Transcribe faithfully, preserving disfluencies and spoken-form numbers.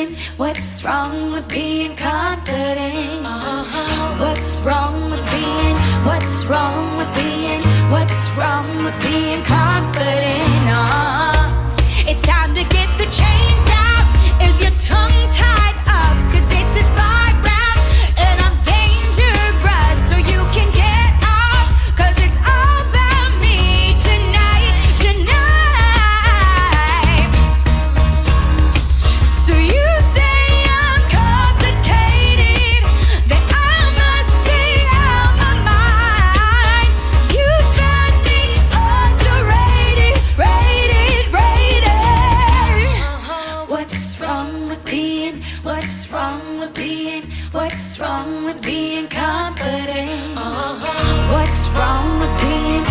being? What's wrong with being confident? What's wrong with being? What's wrong with being? What's wrong with being confident? Uh, it's time to get the chains out. Is your tongue tied up? 'Cause this is my rap and I'm dangerous, so you can get off. 'Cause it's all about me tonight, tonight. So you say I'm complicated, that I must be out my mind. You find me underrated, rated, rated. What's wrong with being? What's wrong with being? What's wrong with being confident? What's wrong with being?